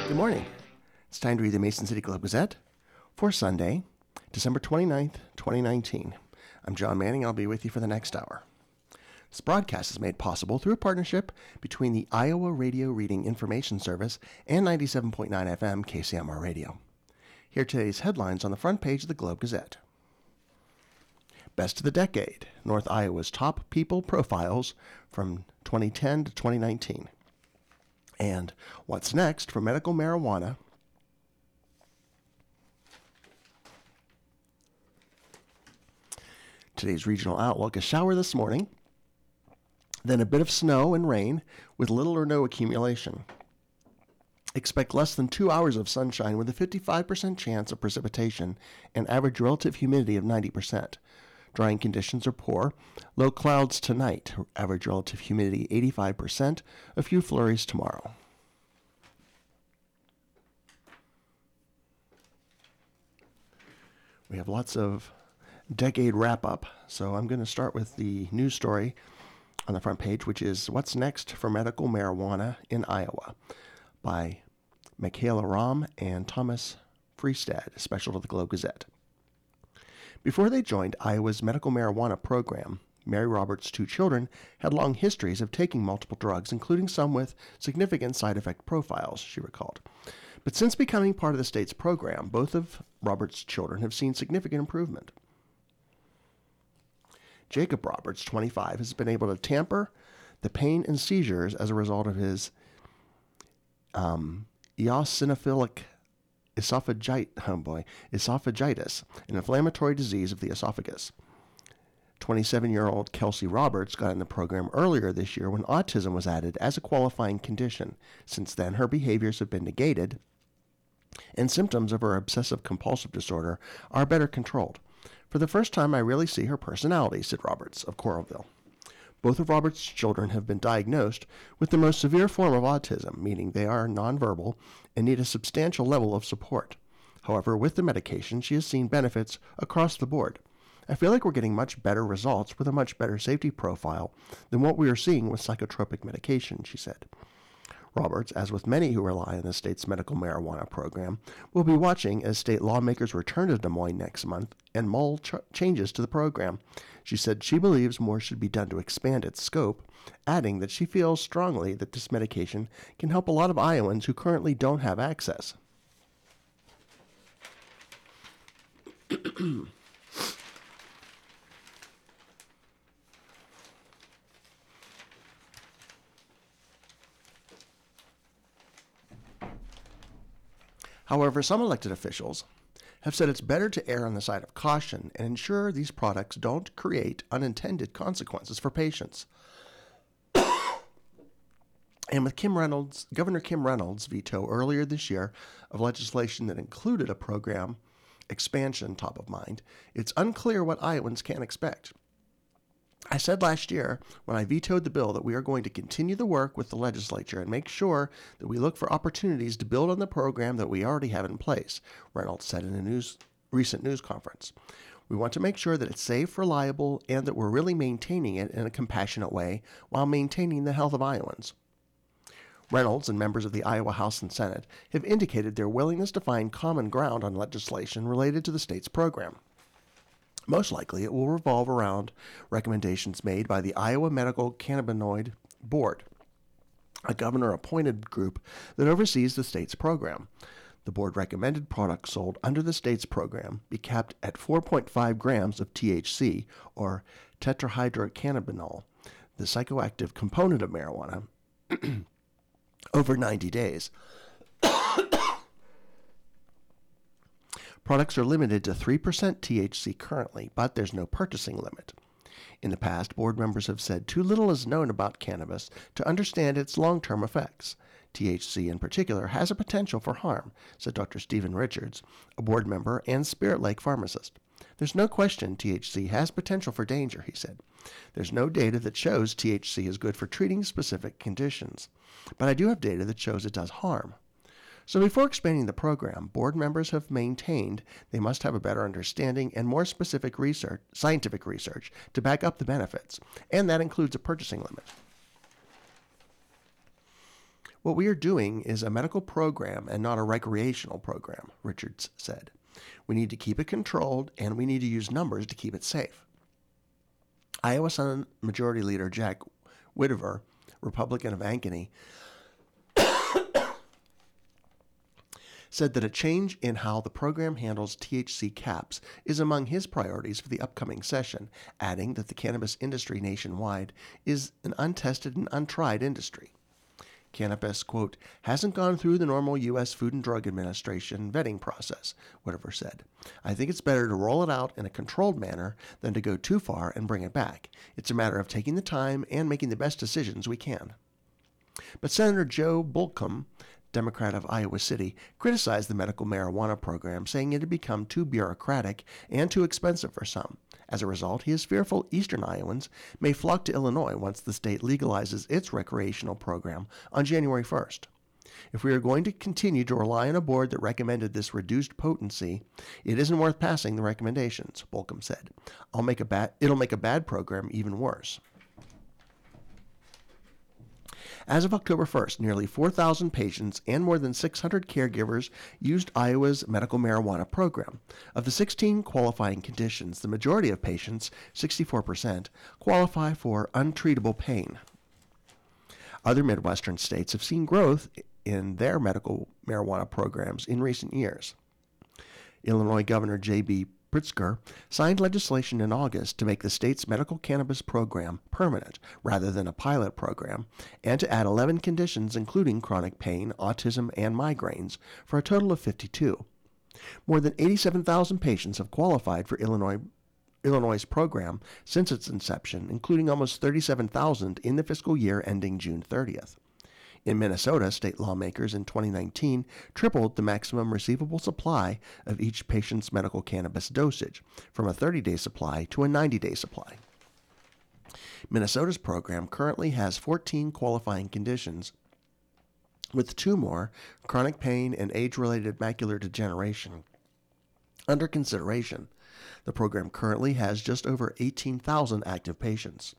Good morning. It's time to read the Mason City Globe-Gazette for Sunday, December 29th, 2019. I'm John Manning. I'll be with you for the next hour. This broadcast is made possible through a partnership between the Iowa Radio Reading Information Service and 97.9 FM KCMR Radio. Here are today's headlines on the front page of the Globe-Gazette. Best of the Decade, North Iowa's Top People Profiles from 2010 to 2019. And what's next for medical marijuana? Today's regional outlook: a shower this morning, then a bit of snow and rain with little or no accumulation. Expect less than 2 hours of sunshine with a 55% chance of precipitation and average relative humidity of 90%. Drying conditions are poor. Low clouds tonight. Average relative humidity 85%. A few flurries tomorrow. We have lots of decade wrap-up, so I'm going to start with the news story on the front page, which is What's Next for Medical Marijuana in Iowa by Michaela Rahm and Thomas Freestad, special to the Globe-Gazette. Before they joined Iowa's medical marijuana program, Mary Roberts' two children had long histories of taking multiple drugs, including some with significant side effect profiles, she recalled. But since becoming part of the state's program, both of Roberts' children have seen significant improvement. Jacob Roberts, 25, has been able to tamper the pain and seizures as a result of his eosinophilic esophagitis, an inflammatory disease of the esophagus. 27-year-old Kelsey Roberts got in the program earlier this year when autism was added as a qualifying condition. Since then, her behaviors have been negated, and symptoms of her obsessive-compulsive disorder are better controlled. For the first time, I really see her personality, said Roberts of Coralville. Both of Roberts' children have been diagnosed with the most severe form of autism, meaning they are nonverbal and need a substantial level of support. However, with the medication, she has seen benefits across the board. I feel like we're getting much better results with a much better safety profile than what we are seeing with psychotropic medication, she said. Roberts, as with many who rely on the state's medical marijuana program, will be watching as state lawmakers return to Des Moines next month and mull changes to the program. She said she believes more should be done to expand its scope, adding that she feels strongly that this medication can help a lot of Iowans who currently don't have access. However, some elected officials have said it's better to err on the side of caution and ensure these products don't create unintended consequences for patients. And with Governor Kim Reynolds' veto earlier this year of legislation that included a program expansion top of mind, it's unclear what Iowans can expect. I said last year when I vetoed the bill that we are going to continue the work with the legislature and make sure that we look for opportunities to build on the program that we already have in place, Reynolds said in a recent news conference. We want to make sure that it's safe, reliable, and that we're really maintaining it in a compassionate way while maintaining the health of Iowans. Reynolds and members of the Iowa House and Senate have indicated their willingness to find common ground on legislation related to the state's program. Most likely, it will revolve around recommendations made by the Iowa Medical Cannabinoid Board, a governor-appointed group that oversees the state's program. The board recommended products sold under the state's program be capped at 4.5 grams of THC, or tetrahydrocannabinol, the psychoactive component of marijuana, over 90 days. Products are limited to 3% THC currently, but there's no purchasing limit. In the past, board members have said too little is known about cannabis to understand its long-term effects. THC in particular has a potential for harm, said Dr. Stephen Richards, a board member and Spirit Lake pharmacist. There's no question THC has potential for danger, he said. There's no data that shows THC is good for treating specific conditions, but I do have data that shows it does harm. So before expanding the program, board members have maintained they must have a better understanding and more specific scientific research to back up the benefits, and that includes a purchasing limit. What we are doing is a medical program and not a recreational program, Richards said. We need to keep it controlled, and we need to use numbers to keep it safe. Iowa Senate Majority Leader Jack Whitver, Republican of Ankeny, said that a change in how the program handles THC caps is among his priorities for the upcoming session, adding that the cannabis industry nationwide is an untested and untried industry. Cannabis, quote, hasn't gone through the normal U.S. Food and Drug Administration vetting process, Whitver said. I think it's better to roll it out in a controlled manner than to go too far and bring it back. It's a matter of taking the time and making the best decisions we can. But Senator Joe Bolcom, Democrat of Iowa City, criticized the medical marijuana program, saying it had become too bureaucratic and too expensive for some. As a result, he is fearful Eastern Iowans may flock to Illinois once the state legalizes its recreational program on January 1st. If we are going to continue to rely on a board that recommended this reduced potency, it isn't worth passing the recommendations, Bolcom said. It'll make a bad program even worse. As of October 1st, nearly 4,000 patients and more than 600 caregivers used Iowa's medical marijuana program. Of the 16 qualifying conditions, the majority of patients, 64%, qualify for untreatable pain. Other Midwestern states have seen growth in their medical marijuana programs in recent years. Illinois Governor J.B. Pritzker signed legislation in August to make the state's medical cannabis program permanent rather than a pilot program, and to add 11 conditions including chronic pain, autism, and migraines, for a total of 52. More than 87,000 patients have qualified for Illinois' program since its inception, including almost 37,000 in the fiscal year ending June 30th. In Minnesota, state lawmakers in 2019 tripled the maximum receivable supply of each patient's medical cannabis dosage, from a 30-day supply to a 90-day supply. Minnesota's program currently has 14 qualifying conditions, with 2 more, chronic pain and age-related macular degeneration, under consideration. The program currently has just over 18,000 active patients.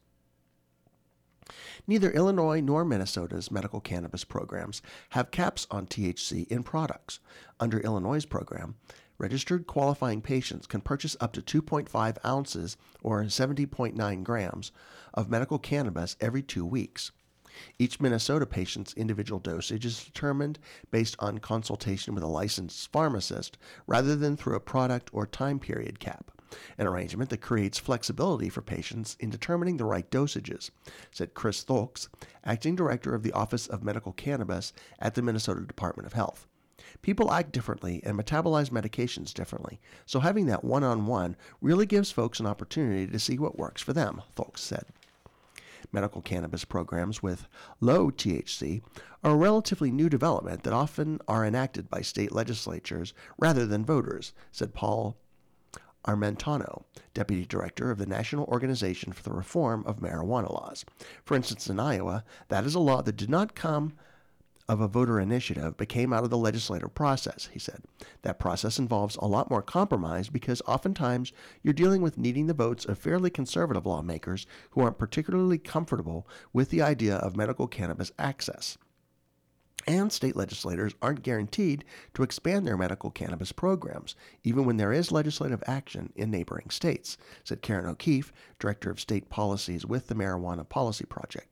Neither Illinois nor Minnesota's medical cannabis programs have caps on THC in products. Under Illinois' program, registered qualifying patients can purchase up to 2.5 ounces or 70.9 grams of medical cannabis every 2 weeks. Each Minnesota patient's individual dosage is determined based on consultation with a licensed pharmacist rather than through a product or time period cap, an arrangement that creates flexibility for patients in determining the right dosages, said Chris Thulks, acting director of the Office of Medical Cannabis at the Minnesota Department of Health. People act differently and metabolize medications differently, so having that one-on-one really gives folks an opportunity to see what works for them, Thulks said. Medical cannabis programs with low THC are a relatively new development that often are enacted by state legislatures rather than voters, said Paul Armentano, deputy director of the National Organization for the Reform of Marijuana Laws. For instance, in Iowa, that is a law that did not come of a voter initiative but came out of the legislative process, he said. That process involves a lot more compromise because oftentimes you're dealing with needing the votes of fairly conservative lawmakers who aren't particularly comfortable with the idea of medical cannabis access. And state legislators aren't guaranteed to expand their medical cannabis programs, even when there is legislative action in neighboring states, said Karen O'Keefe, director of state policies with the Marijuana Policy Project.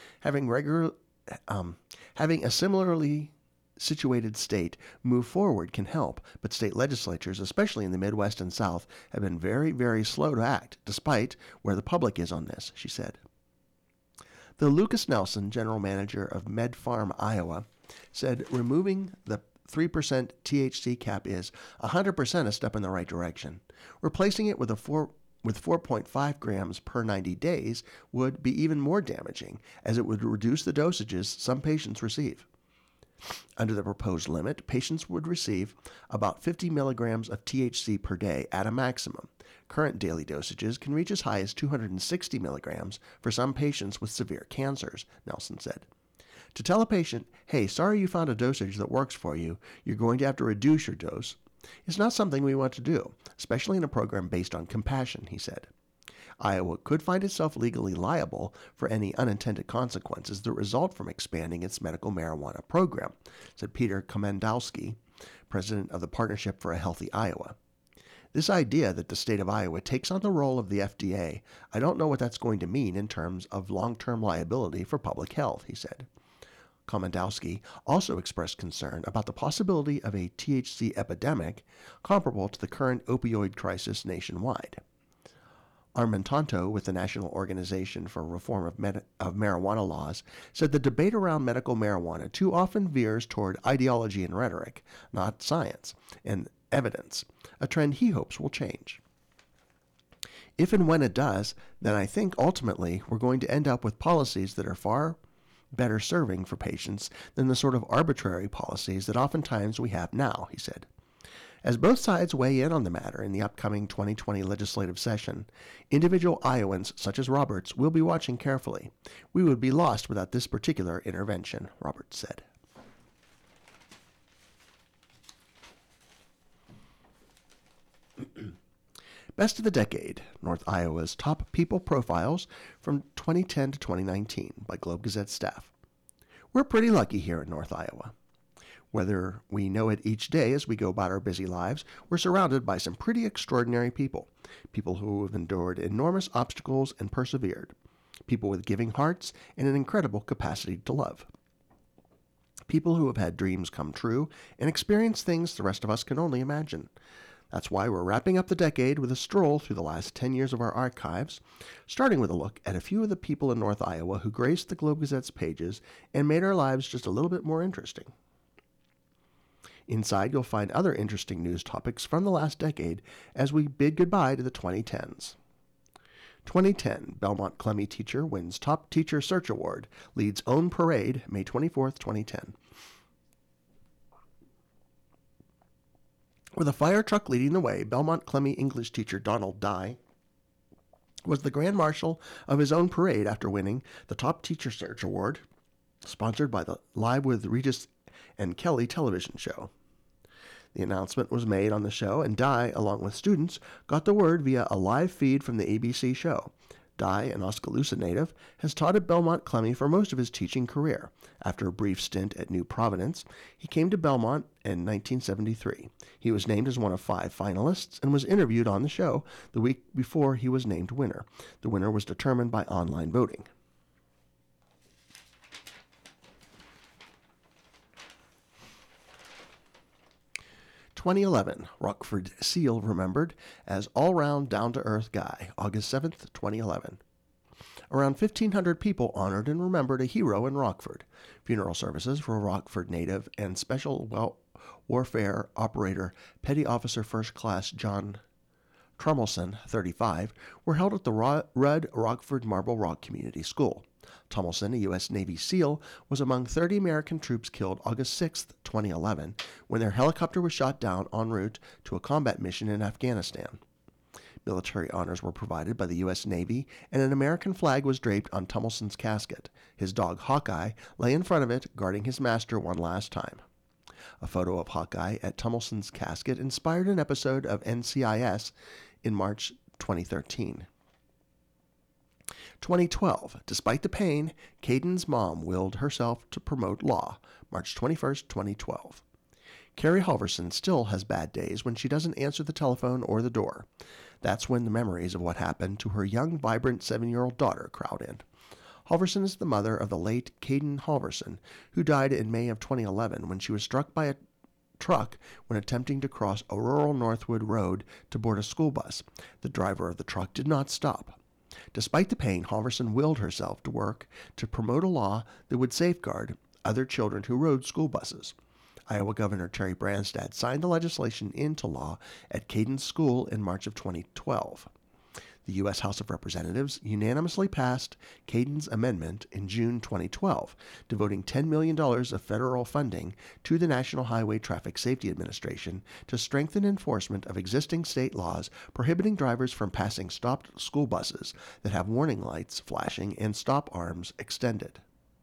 Having a similarly situated state move forward can help, but state legislatures, especially in the Midwest and South, have been very, very slow to act, despite where the public is on this, she said. Though Lucas Nelson, general manager of MedFarm Iowa, said removing the 3% THC cap is 100% a step in the right direction. Replacing it with 4.5 grams per 90 days would be even more damaging, as it would reduce the dosages some patients receive. Under the proposed limit, patients would receive about 50 milligrams of THC per day at a maximum. Current daily dosages can reach as high as 260 milligrams for some patients with severe cancers, Nelson said. To tell a patient, hey, sorry you found a dosage that works for you, you're going to have to reduce your dose, is not something we want to do, especially in a program based on compassion, he said. Iowa could find itself legally liable for any unintended consequences that result from expanding its medical marijuana program, said Peter Komendowski, president of the Partnership for a Healthy Iowa. This idea that the state of Iowa takes on the role of the FDA, I don't know what that's going to mean in terms of long-term liability for public health, he said. Komendowski also expressed concern about the possibility of a THC epidemic comparable to the current opioid crisis nationwide. Armand Tonto, with the National Organization for Reform of Marijuana Laws, said the debate around medical marijuana too often veers toward ideology and rhetoric, not science and evidence, a trend he hopes will change. If and when it does, then I think ultimately we're going to end up with policies that are far better serving for patients than the sort of arbitrary policies that oftentimes we have now, he said. As both sides weigh in on the matter in the upcoming 2020 legislative session, individual Iowans such as Roberts will be watching carefully. We would be lost without this particular intervention, Roberts said. Best of the Decade, North Iowa's Top People Profiles from 2010 to 2019 by Globe Gazette staff. We're pretty lucky here in North Iowa. Whether we know it each day as we go about our busy lives, we're surrounded by some pretty extraordinary people. People who have endured enormous obstacles and persevered. People with giving hearts and an incredible capacity to love. People who have had dreams come true and experienced things the rest of us can only imagine. That's why we're wrapping up the decade with a stroll through the last 10 years of our archives, starting with a look at a few of the people in North Iowa who graced the Globe Gazette's pages and made our lives just a little bit more interesting. Inside, you'll find other interesting news topics from the last decade as we bid goodbye to the 2010s. 2010, Belmont Clemmy teacher wins Top Teacher Search Award, leads own parade, May 24, 2010. With a fire truck leading the way, Belmont Clemmy English teacher Donald Dye was the Grand Marshal of his own parade after winning the Top Teacher Search Award, sponsored by the Live with Regis and Kelly television show. The announcement was made on the show, and Dye, along with students, got the word via a live feed from the ABC show. Dye, an Oskaloosa native, has taught at Belmont Clemmy for most of his teaching career. After a brief stint at New Providence, he came to Belmont in 1973. He was named as one of 5 finalists and was interviewed on the show the week before he was named winner. The winner was determined by online voting. (2011) Rockford Seal remembered as all-round down-to-earth guy, August 7th, 2011. Around 1,500 people honored and remembered a hero in Rockford. Funeral services for Rockford native and Special Warfare Operator Petty Officer First Class John Trummelson, 35, were held at the Rudd Rockford Marble Rock Community School. Trummelson, a U.S. Navy SEAL, was among 30 American troops killed August 6, 2011, when their helicopter was shot down en route to a combat mission in Afghanistan. Military honors were provided by the U.S. Navy, and an American flag was draped on Tumelson's casket. His dog, Hawkeye, lay in front of it, guarding his master one last time. A photo of Hawkeye at Tumelson's casket inspired an episode of NCIS in March 2013. 2012. Despite the pain, Caden's mom willed herself to promote law, March 21, 2012. Carrie Halverson still has bad days when she doesn't answer the telephone or the door. That's when the memories of what happened to her young, vibrant 7-year-old daughter crowd in. Halverson is the mother of the late Caden Halverson, who died in May of 2011 when she was struck by a truck when attempting to cross a rural Northwood road to board a school bus. The driver of the truck did not stop. Despite the pain, Halverson willed herself to work to promote a law that would safeguard other children who rode school buses. Iowa Governor Terry Branstad signed the legislation into law at Caden's school in March of 2012. The U.S. House of Representatives unanimously passed Caden's amendment in June 2012, devoting $10 million of federal funding to the National Highway Traffic Safety Administration to strengthen enforcement of existing state laws prohibiting drivers from passing stopped school buses that have warning lights flashing and stop arms extended.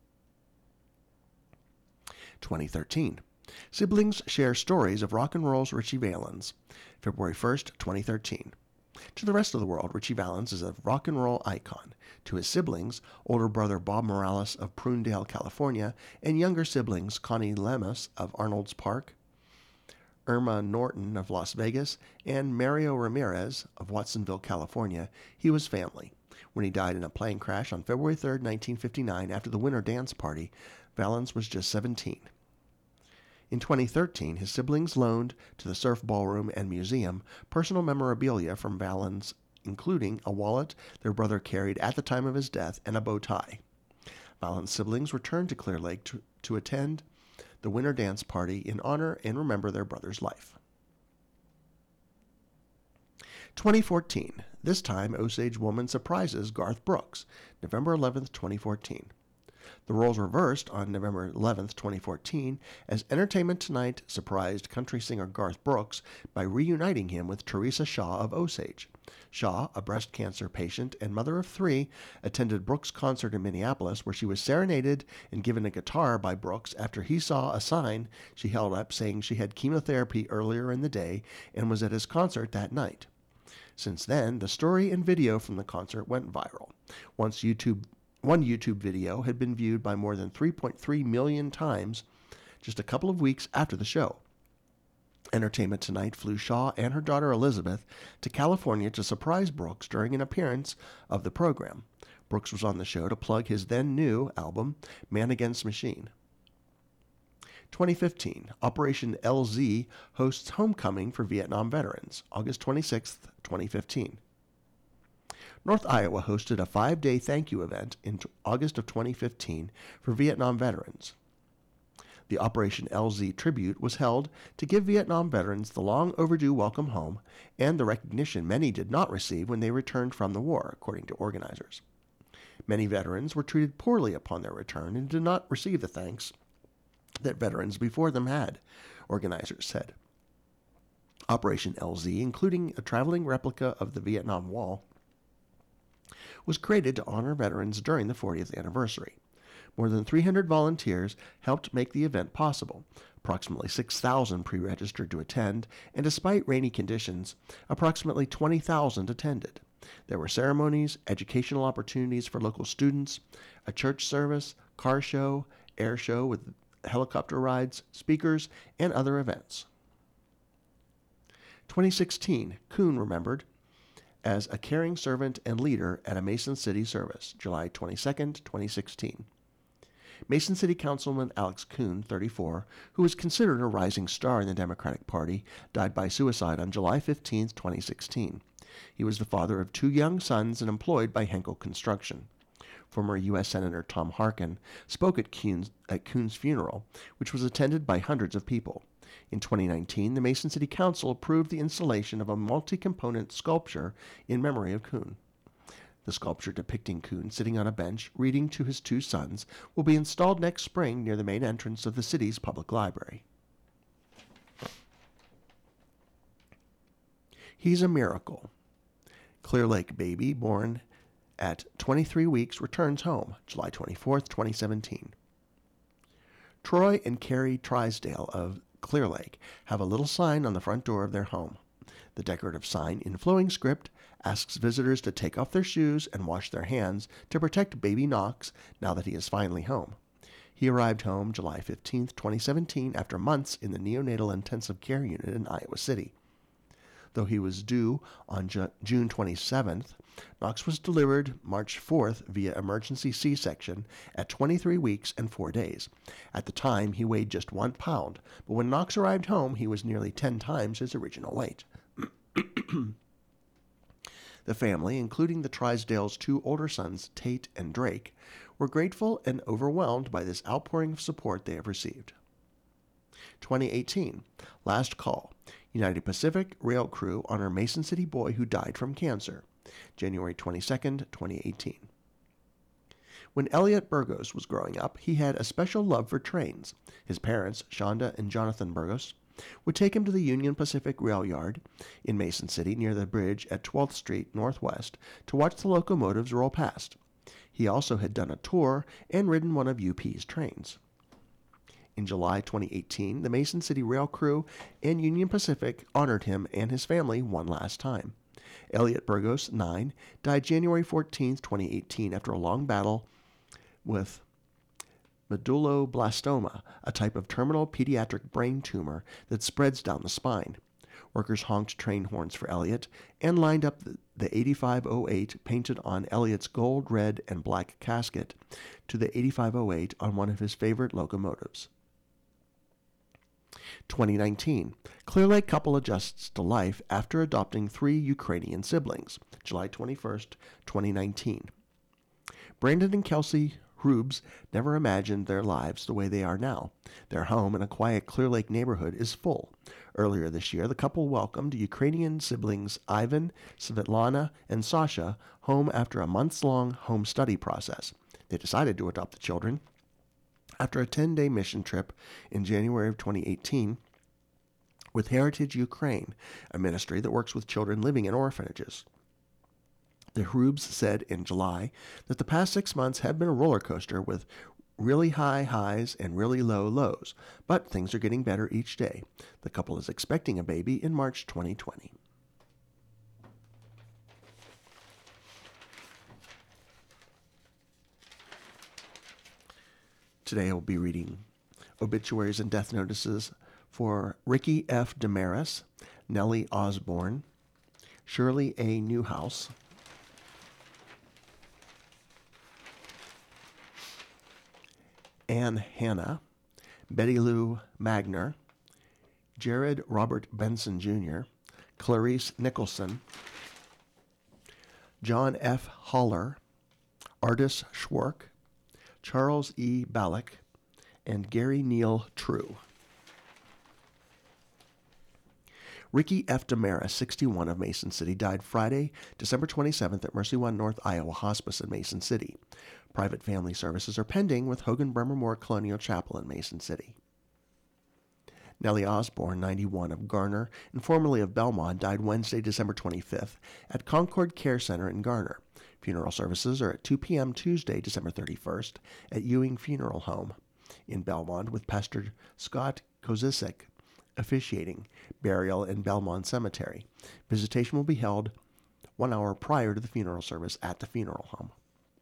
2013. Siblings share stories of rock and roll's Ritchie Valens, February 1st, 2013. To the rest of the world, Richie Valens is a rock and roll icon. To his siblings, older brother Bob Morales of Prunedale, California, and younger siblings Connie Lemus of Arnold's Park, Irma Norton of Las Vegas, and Mario Ramirez of Watsonville, California, he was family. When he died in a plane crash on February 3, 1959, after the Winter Dance Party, Valens was just 17. In 2013, his siblings loaned to the Surf Ballroom and Museum personal memorabilia from Valens, including a wallet their brother carried at the time of his death and a bow tie. Valens' siblings returned to Clear Lake to attend the Winter Dance Party in honor and remember their brother's life. 2014. This time, Osage woman surprises Garth Brooks, November 11, 2014. The roles reversed on November 11, 2014, as Entertainment Tonight surprised country singer Garth Brooks by reuniting him with Teresa Shaw of Osage. Shaw, a breast cancer patient and mother of 3, attended Brooks' concert in Minneapolis, where she was serenaded and given a guitar by Brooks after he saw a sign she held up saying she had chemotherapy earlier in the day and was at his concert that night. Since then, the story and video from the concert went viral. One YouTube video had been viewed by more than 3.3 million times just a couple of weeks after the show. Entertainment Tonight flew Shaw and her daughter Elizabeth to California to surprise Brooks during an appearance of the program. Brooks was on the show to plug his then-new album, Man Against Machine. 2015, Operation LZ hosts homecoming for Vietnam veterans, August 26, 2015. North Iowa hosted a 5-day thank you event in August of 2015 for Vietnam veterans. The Operation LZ tribute was held to give Vietnam veterans the long overdue welcome home and the recognition many did not receive when they returned from the war, according to organizers. Many veterans were treated poorly upon their return and did not receive the thanks that veterans before them had, organizers said. Operation LZ, including a traveling replica of the Vietnam Wall, was created to honor veterans during the 40th anniversary. More than 300 volunteers helped make the event possible. Approximately 6,000 pre-registered to attend, and despite rainy conditions, approximately 20,000 attended. There were ceremonies, educational opportunities for local students, a church service, car show, air show with helicopter rides, speakers, and other events. 2016, Kuhn remembered as a caring servant and leader at a Mason City service, July 22, 2016. Mason City Councilman Alex Kuhn, 34, who was considered a rising star in the Democratic Party, died by suicide on July 15, 2016. He was the father of 2 young sons and employed by Henkel Construction. Former U.S. Senator Tom Harkin spoke at Kuhn's funeral, which was attended by hundreds of people. In 2019, the Mason City Council approved the installation of a multi-component sculpture in memory of Kuhn. The sculpture depicting Kuhn sitting on a bench reading to his 2 sons will be installed next spring near the main entrance of the city's public library. He's a miracle. Clear Lake baby born at 23 weeks returns home, July 24, 2017. Troy and Carrie Trisdale of Clear Lake have a little sign on the front door of their home. The decorative sign, in flowing script, asks visitors to take off their shoes and wash their hands to protect baby Knox now that he is finally home. He arrived home July 15, 2017, after months in the neonatal intensive care unit in Iowa City. Though he was due on June 27th, Knox was delivered March 4th via emergency C-section at 23 weeks and 4 days. At the time, he weighed just 1 pound, but when Knox arrived home, he was nearly 10 times his original weight. The family, including the Trisdales' 2 older sons, Tate and Drake, were grateful and overwhelmed by this outpouring of support they have received. 2018, last call. United Pacific rail crew honor Mason City boy who died from cancer, January 22, 2018. When Elliot Burgos was growing up, he had a special love for trains. His parents, Shonda and Jonathan Burgos, would take him to the Union Pacific Rail Yard in Mason City near the bridge at 12th Street Northwest to watch the locomotives roll past. He also had done a tour and ridden one of UP's trains. In July 2018, the Mason City Rail crew and Union Pacific honored him and his family one last time. Elliot Burgos, 9, died January 14, 2018, after a long battle with medulloblastoma, a type of terminal pediatric brain tumor that spreads down the spine. Workers honked train horns for Elliot and lined up the 8508 painted on Elliot's gold, red, and black casket to the 8508 on one of his favorite locomotives. 2019. Clear Lake couple adjusts to life after adopting 3 Ukrainian siblings. July 21st, 2019. Brandon and Kelsey Hrubes never imagined their lives the way they are now. Their home in a quiet Clear Lake neighborhood is full. Earlier this year, the couple welcomed Ukrainian siblings Ivan, Svetlana, and Sasha home after a months-long home study process. They decided to adopt the children after a 10-day mission trip in January of 2018 with Heritage Ukraine, a ministry that works with children living in orphanages. The Hrubes said in July that the past 6 months have been a roller coaster with really high highs and really low lows, but things are getting better each day. The couple is expecting a baby in March 2020. Today I will be reading obituaries and death notices for Ricky F. Damaris, Nellie Osborne, Shirley A. Newhouse, Ann Hanna, Betty Lou Magner, Jared Robert Benson Jr., Clarice Nicholson, John F. Holler, Artis Schwark, Charles E. Ballack, and Gary Neal True. Ricky F. Damaris, 61, of Mason City, died Friday, December 27th at Mercy One North Iowa Hospice in Mason City. Private family services are pending with Hogan Bremer Moore Colonial Chapel in Mason City. Nellie Osborne, 91, of Garner and formerly of Belmont, died Wednesday, December 25th at Concord Care Center in Garner. Funeral services are at 2 p.m. Tuesday, December 31st at Ewing Funeral Home in Belmont with Pastor Scott Kozisek officiating. Burial in Belmont Cemetery. Visitation will be held 1 hour prior to the funeral service at the funeral home.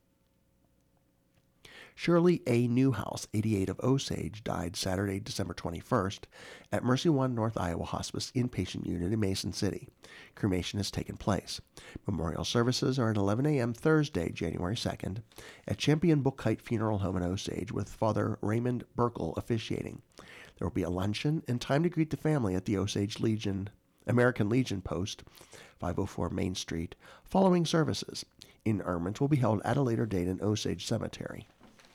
Shirley A. Newhouse, 88, of Osage, died Saturday, December 21st at Mercy One North Iowa Hospice Inpatient Unit in Mason City. Cremation has taken place. Memorial services are at 11 a.m. Thursday, January 2nd at Champion Bookite Funeral Home in Osage with Father Raymond Burkle officiating. There will be a luncheon and time to greet the family at the Osage American Legion Post, 504 Main Street, following services. Interment will be held at a later date in Osage Cemetery.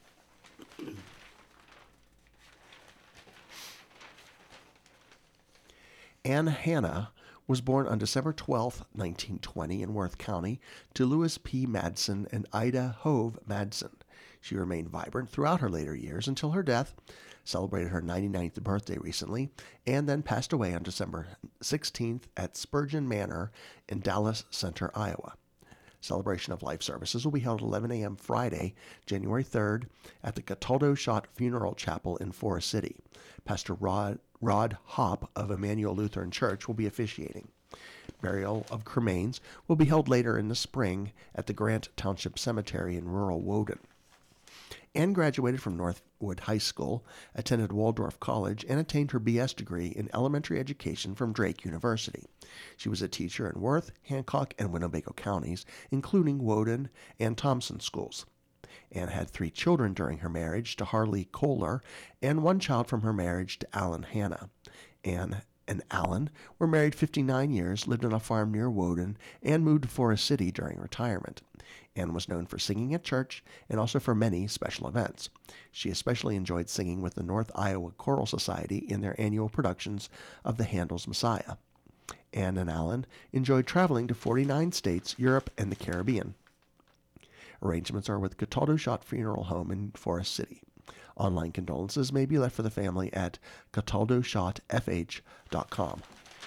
Ann Hanna was born on December 12, 1920, in Worth County to Louis P. Madsen and Ida Hove Madsen. She remained vibrant throughout her later years until her death, celebrated her 99th birthday recently, and then passed away on December 16th at Spurgeon Manor in Dallas Center, Iowa. Celebration of life services will be held at 11 a.m. Friday, January 3rd at the Cataldo Schott Funeral Chapel in Forest City. Pastor Rod Hopp of Emmanuel Lutheran Church will be officiating. Burial of cremains will be held later in the spring at the Grant Township Cemetery in rural Woden. Ann graduated from Northwood High School, attended Waldorf College, and attained her B.S. degree in elementary education from Drake University. She was a teacher in Worth, Hancock, and Winnebago counties, including Woden and Thompson schools. Ann had 3 children during her marriage to Harley Kohler and 1 child from her marriage to Alan Hanna. Ann and Alan were married 59 years, lived on a farm near Woden, and moved to Forest City during retirement. Ann was known for singing at church and also for many special events. She especially enjoyed singing with the North Iowa Choral Society in their annual productions of the Handel's Messiah. Ann and Alan enjoyed traveling to 49 states, Europe, and the Caribbean. Arrangements are with Cataldo Schott Funeral Home in Forest City. Online condolences may be left for the family at cataldoshotfh.com.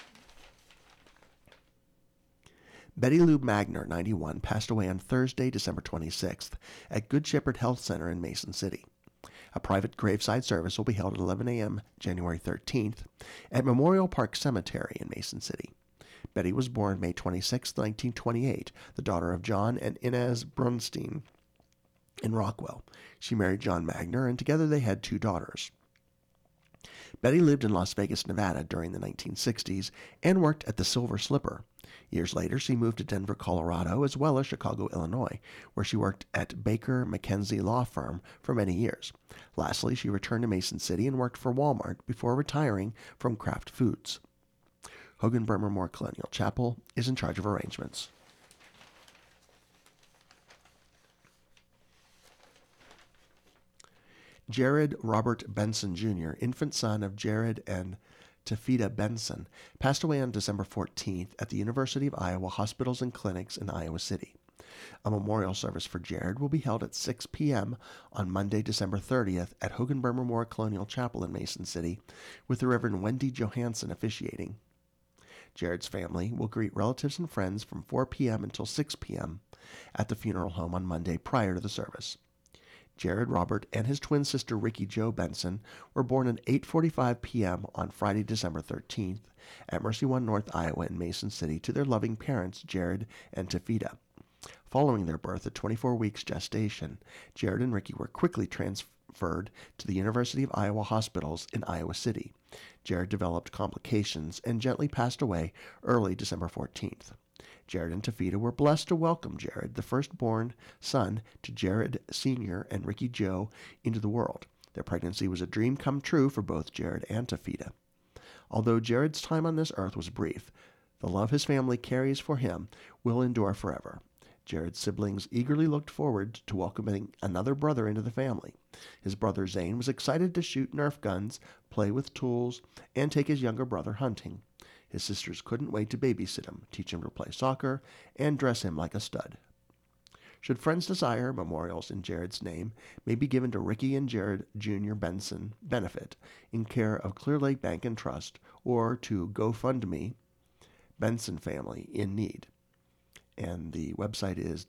Betty Lou Magner, 91, passed away on Thursday, December 26th at Good Shepherd Health Center in Mason City. A private graveside service will be held at 11 a.m. January 13th at Memorial Park Cemetery in Mason City. Betty was born May 26, 1928, the daughter of John and Inez Brunstein in Rockwell. She married John Magner, and together they had 2 daughters. Betty lived in Las Vegas, Nevada during the 1960s and worked at the Silver Slipper. Years later, she moved to Denver, Colorado, as well as Chicago, Illinois, where she worked at Baker McKenzie Law Firm for many years. Lastly, she returned to Mason City and worked for Walmart before retiring from Kraft Foods. Hogan Bremer Moore Colonial Chapel is in charge of arrangements. Jared Robert Benson Jr., infant son of Jared and Tafida Benson, passed away on December 14th at the University of Iowa Hospitals and Clinics in Iowa City. A memorial service for Jared will be held at 6 p.m. on Monday, December 30th at Hogan Bremer Moore Colonial Chapel in Mason City, with the Reverend Wendy Johansson officiating. Jared's family will greet relatives and friends from 4 p.m. until 6 p.m. at the funeral home on Monday prior to the service. Jared Robert and his twin sister Ricky Jo Benson were born at 8:45 p.m. on Friday, December 13th at Mercy One North, Iowa in Mason City to their loving parents, Jared and Tafida. Following their birth at 24 weeks gestation, Jared and Ricky were quickly transferred to the University of Iowa Hospitals in Iowa City. Jared developed complications and gently passed away early December 14th. Jared and Tafida were blessed to welcome Jared, the firstborn son to Jared Sr. and Ricky Jo, into the world. Their pregnancy was a dream come true for both Jared and Tafida. Although Jared's time on this earth was brief, the love his family carries for him will endure forever. Jared's siblings eagerly looked forward to welcoming another brother into the family. His brother Zane was excited to shoot Nerf guns, play with tools, and take his younger brother hunting. His sisters couldn't wait to babysit him, teach him to play soccer, and dress him like a stud. Should friends desire, memorials in Jared's name may be given to Ricky and Jared Jr. Benson Benefit in care of Clear Lake Bank and Trust, or to GoFundMe Benson Family in Need. And the website is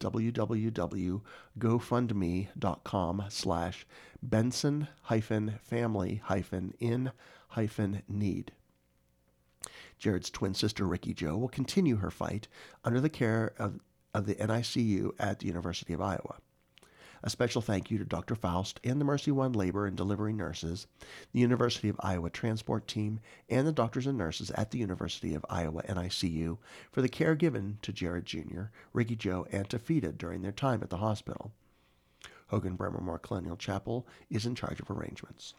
www.gofundme.com/Benson-family-in-need. Jared's twin sister Ricky Jo will continue her fight under the care of the NICU at the University of Iowa. A special thank you to Dr. Faust and the Mercy One labor and delivery nurses, the University of Iowa transport team, and the doctors and nurses at the University of Iowa NICU for the care given to Jared Jr., Ricky Jo, and Tafida during their time at the hospital. Hogan Bremer Moore Colonial Chapel is in charge of arrangements.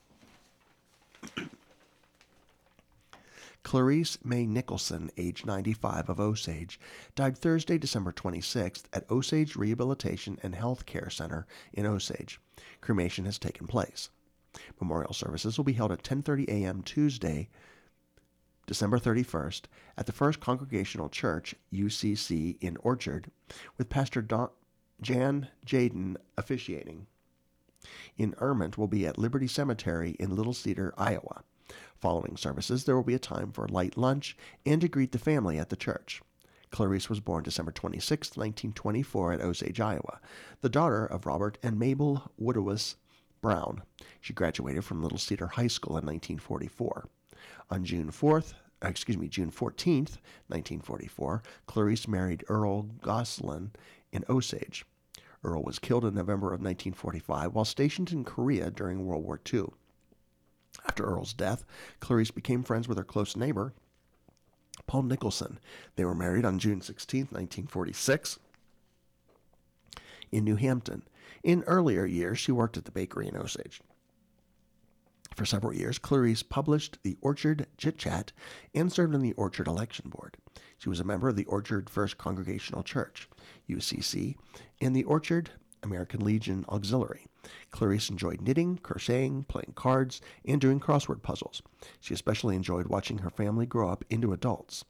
Clarice May Nicholson, age 95, of Osage, died Thursday, December 26th at Osage Rehabilitation and Health Care Center in Osage. Cremation has taken place. Memorial services will be held at 10:30 a.m. Tuesday, December 31st, at the First Congregational Church, UCC, in Orchard, with Pastor Jan Jaden officiating. Interment will be at Liberty Cemetery in Little Cedar, Iowa. Following services, there will be a time for a light lunch and to greet the family at the church. Clarice was born December 26, 1924, at Osage, Iowa, the daughter of Robert and Mabel Woodowis Brown. She graduated from Little Cedar High School in 1944. On June 14th, 1944, Clarice married Earl Gosselin in Osage. Earl was killed in November of 1945 while stationed in Korea during World War II. After Earl's death, Clarice became friends with her close neighbor, Paul Nicholson. They were married on June 16, 1946, in New Hampton. In earlier years, she worked at the bakery in Osage. For several years, Clarice published the Orchard Chit-Chat and served on the Orchard Election Board. She was a member of the Orchard First Congregational Church, UCC, and the Orchard American Legion Auxiliary. Clarice enjoyed knitting, crocheting, playing cards, and doing crossword puzzles. She especially enjoyed watching her family grow up into adults.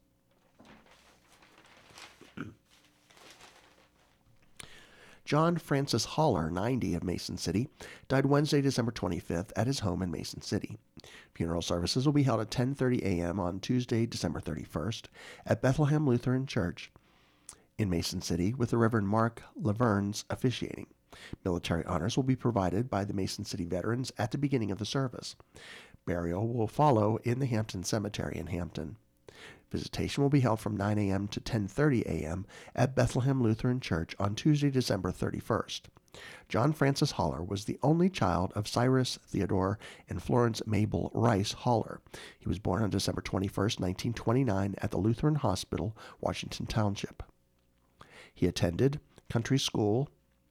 John Francis Haller, 90, of Mason City, died Wednesday, December 25th at his home in Mason City. Funeral services will be held at 10:30 a.m. on Tuesday, December 31st at Bethlehem Lutheran Church in Mason City, with the Reverend Mark Laverns officiating. Military honors will be provided by the Mason City veterans at the beginning of the service. Burial will follow in the Hampton Cemetery in Hampton. Visitation will be held from 9 a.m. to 10:30 a.m. at Bethlehem Lutheran Church on Tuesday, December 31st. John Francis Haller was the only child of Cyrus Theodore and Florence Mabel Rice Haller. He was born on December 21st, 1929 at the Lutheran Hospital, Washington Township. He attended country school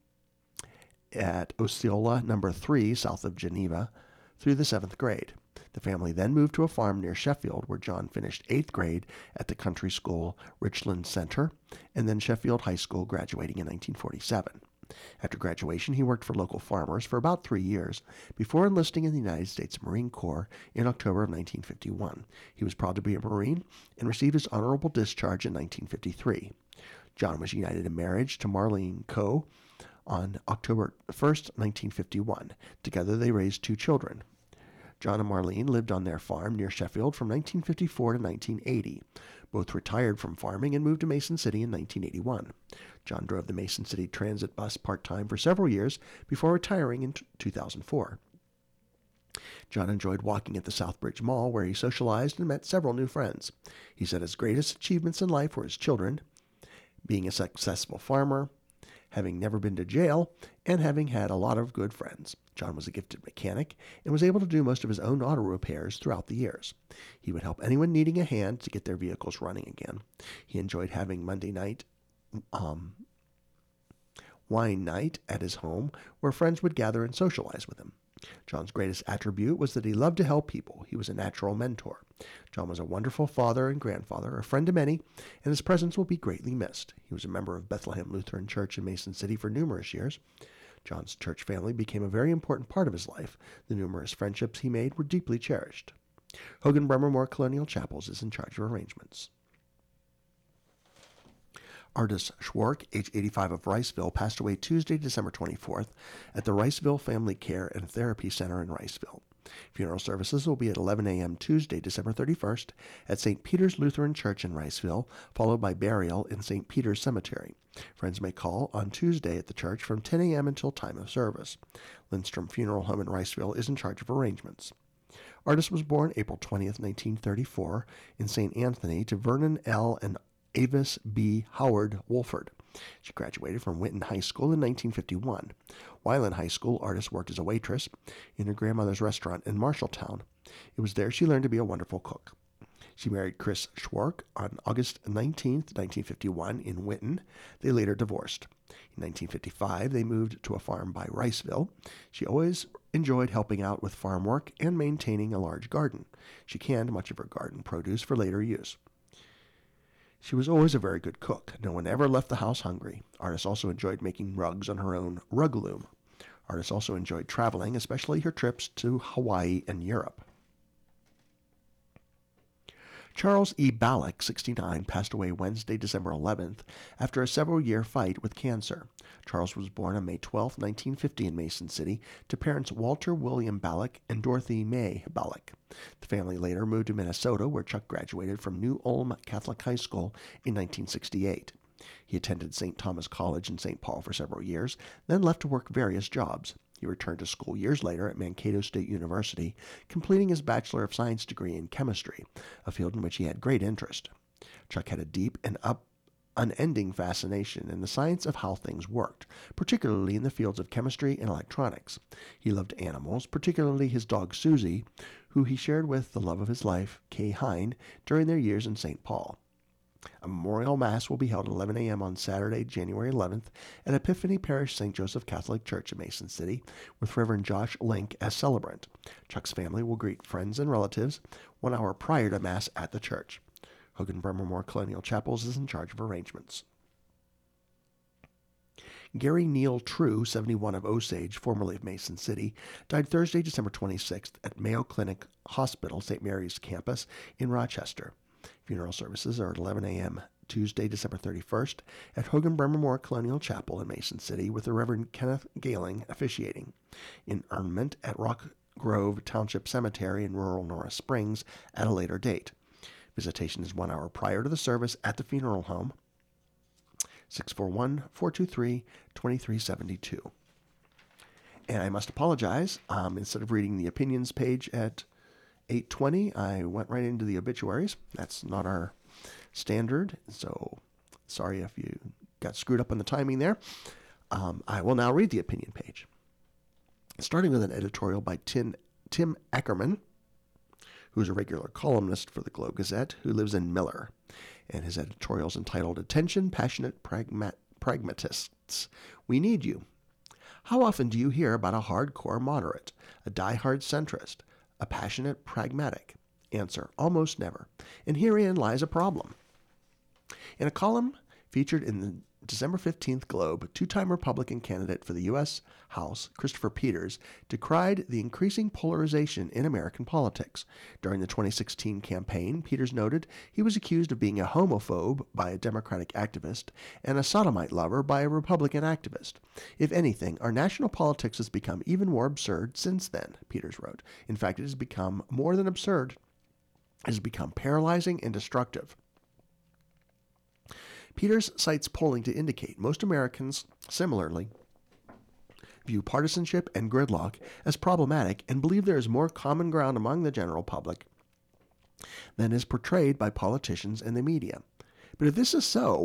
at Osceola No. 3, south of Geneva, through the 7th grade. The family then moved to a farm near Sheffield, where John finished 8th grade at the country school Richland Center, and then Sheffield High School, graduating in 1947. After graduation, he worked for local farmers for about 3 years before enlisting in the United States Marine Corps in October of 1951. He was proud to be a Marine and received his honorable discharge in 1953. John was united in marriage to Marlene Coe on October 1st, 1951. Together they raised 2 children. John and Marlene lived on their farm near Sheffield from 1954 to 1980. Both retired from farming and moved to Mason City in 1981. John drove the Mason City Transit bus part-time for several years before retiring in 2004. John enjoyed walking at the Southbridge Mall, where he socialized and met several new friends. He said his greatest achievements in life were his children, being a successful farmer, having never been to jail, and having had a lot of good friends. John was a gifted mechanic and was able to do most of his own auto repairs throughout the years. He would help anyone needing a hand to get their vehicles running again. He enjoyed having Monday night wine night at his home, where friends would gather and socialize with him. John's greatest attribute was that he loved to help people. He was a natural mentor. John was a wonderful father and grandfather, a friend to many, and his presence will be greatly missed. He was a member of Bethlehem Lutheran Church in Mason City for numerous years. John's church family became a very important part of his life. The numerous friendships he made were deeply cherished. Hogan Bremermore Colonial Chapels is in charge of arrangements. Artis Schwark, age 85, of Riceville, passed away Tuesday, December 24th at the Riceville Family Care and Therapy Center in Riceville. Funeral services will be at 11 a.m. Tuesday, December 31st at St. Peter's Lutheran Church in Riceville, followed by burial in St. Peter's Cemetery. Friends may call on Tuesday at the church from 10 a.m. until time of service. Lindstrom Funeral Home in Riceville is in charge of arrangements. Artis was born April 20th, 1934, in St. Anthony to Vernon L. and Avis B. Howard Wolford. She graduated from Winton High School in 1951. While in high school, Artis worked as a waitress in her grandmother's restaurant in Marshalltown. It was there she learned to be a wonderful cook. She married Chris Schwark on August 19, 1951, in Winton. They later divorced. In 1955, they moved to a farm by Riceville. She always enjoyed helping out with farm work and maintaining a large garden. She canned much of her garden produce for later use. She was always a very good cook. No one ever left the house hungry. Artis also enjoyed making rugs on her own rug loom. Artis also enjoyed traveling, especially her trips to Hawaii and Europe. Charles E. Ballack, 69, passed away Wednesday, December 11th, after a several-year fight with cancer. Charles was born on May 12, 1950, in Mason City, to parents Walter William Ballack and Dorothy May Ballack. The family later moved to Minnesota, where Chuck graduated from New Ulm Catholic High School in 1968. He attended St. Thomas College in St. Paul for several years, then left to work various jobs. He returned to school years later at Mankato State University, completing his Bachelor of Science degree in chemistry, a field in which he had great interest. Chuck had a deep and unending fascination in the science of how things worked, particularly in the fields of chemistry and electronics. He loved animals, particularly his dog Susie, who he shared with the love of his life, Kay Hine, during their years in St. Paul. A memorial mass will be held at 11 a.m. on Saturday, January 11th, at Epiphany Parish St. Joseph Catholic Church in Mason City, with Reverend Josh Link as celebrant. Chuck's family will greet friends and relatives 1 hour prior to Mass at the church. Hogan Bremermore Colonial Chapels is in charge of arrangements. Gary Neal True, 71, of Osage, formerly of Mason City, died Thursday, December 26th at Mayo Clinic Hospital, St. Mary's campus in Rochester. Funeral services are at 11 a.m. Tuesday, December 31st at Hogan Bremermore Colonial Chapel in Mason City, with the Reverend Kenneth Galing officiating. Interment at Rock Grove Township Cemetery in rural Norris Springs at a later date. Visitation is 1 hour prior to the service at the funeral home, 641-423-2372. And I must apologize. Instead of reading the opinions page at 8:20, I went right into the obituaries. That's not our standard, so sorry if you got screwed up on the timing there. I will now read the opinion page, starting with an editorial by Tim Ackerman, who's a regular columnist for the Globe-Gazette, who lives in Miller. And his editorial is entitled, Attention, Passionate Pragmatists. We need you. How often do you hear about a hardcore moderate, a diehard centrist, a passionate pragmatic? Answer, almost never. And herein lies a problem. In a column featured in the December 15th Globe, two-time Republican candidate for the U.S. House, Christopher Peters, decried the increasing polarization in American politics. During the 2016 campaign, Peters noted he was accused of being a homophobe by a Democratic activist and a sodomite lover by a Republican activist. If anything, our national politics has become even more absurd since then, Peters wrote. In fact, it has become more than absurd. It has become paralyzing and destructive. Peters cites polling to indicate most Americans, similarly, view partisanship and gridlock as problematic and believe there is more common ground among the general public than is portrayed by politicians and the media. But if this is so,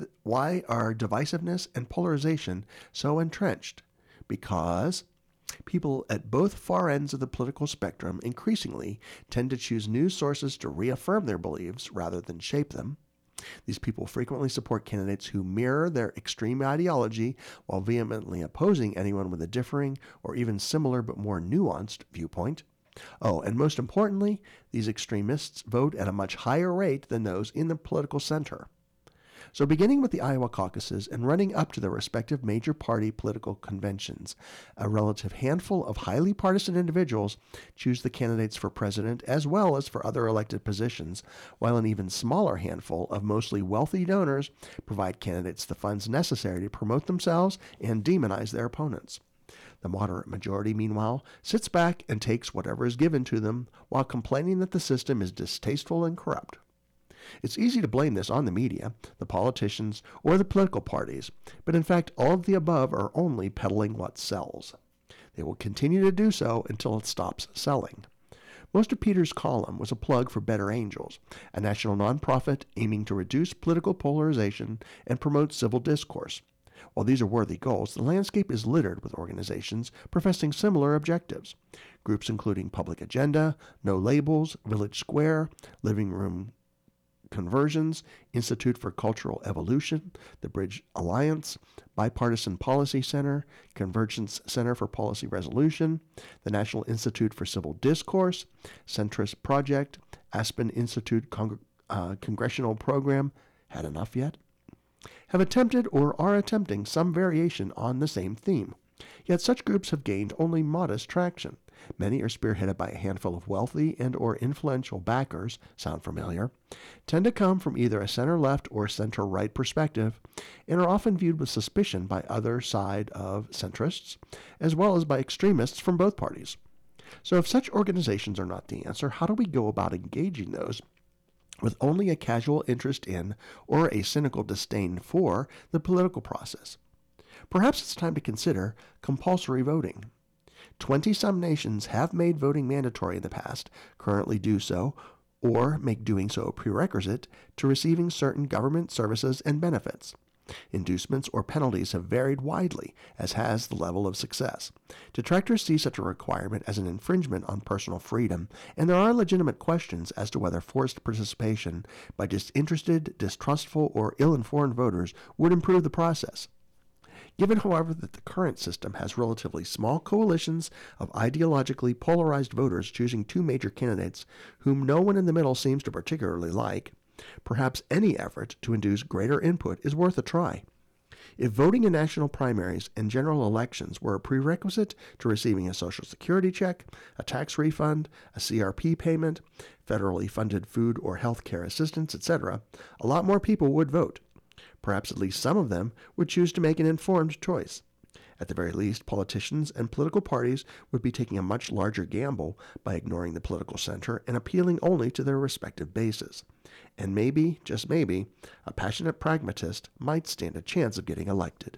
why are divisiveness and polarization so entrenched? Because people at both far ends of the political spectrum increasingly tend to choose news sources to reaffirm their beliefs rather than shape them. These people frequently support candidates who mirror their extreme ideology while vehemently opposing anyone with a differing or even similar but more nuanced viewpoint. Oh, and most importantly, these extremists vote at a much higher rate than those in the political center. So beginning with the Iowa caucuses and running up to the respective major party political conventions, a relative handful of highly partisan individuals choose the candidates for president as well as for other elected positions, while an even smaller handful of mostly wealthy donors provide candidates the funds necessary to promote themselves and demonize their opponents. The moderate majority, meanwhile, sits back and takes whatever is given to them while complaining that the system is distasteful and corrupt. It's easy to blame this on the media, the politicians, or the political parties, but in fact all of the above are only peddling what sells. They will continue to do so until it stops selling. Most of Peters' column was a plug for Better Angels, a national nonprofit aiming to reduce political polarization and promote civil discourse. While these are worthy goals, the landscape is littered with organizations professing similar objectives. Groups including Public Agenda, No Labels, Village Square, Living Room Conversions, Institute for Cultural Evolution, the Bridge Alliance, Bipartisan Policy Center, Convergence Center for Policy Resolution, the National Institute for Civil Discourse, Centrist Project, Aspen Institute Congressional Program, had enough yet? Have attempted or are attempting some variation on the same theme. Yet such groups have gained only modest traction. Many are spearheaded by a handful of wealthy and or influential backers, sound familiar, tend to come from either a center-left or center-right perspective, and are often viewed with suspicion by other side of centrists, as well as by extremists from both parties. So if such organizations are not the answer, how do we go about engaging those with only a casual interest in or a cynical disdain for the political process? Perhaps it's time to consider compulsory voting. 20-some nations have made voting mandatory in the past, currently do so, or make doing so a prerequisite to receiving certain government services and benefits. Inducements or penalties have varied widely, as has the level of success. Detractors see such a requirement as an infringement on personal freedom, and there are legitimate questions as to whether forced participation by disinterested, distrustful, or ill-informed voters would improve the process. Given, however, that the current system has relatively small coalitions of ideologically polarized voters choosing two major candidates whom no one in the middle seems to particularly like, perhaps any effort to induce greater input is worth a try. If voting in national primaries and general elections were a prerequisite to receiving a Social Security check, a tax refund, a CRP payment, federally funded food or health care assistance, etc., a lot more people would vote. Perhaps at least some of them would choose to make an informed choice. At the very least, politicians and political parties would be taking a much larger gamble by ignoring the political center and appealing only to their respective bases. And maybe, just maybe, a passionate pragmatist might stand a chance of getting elected.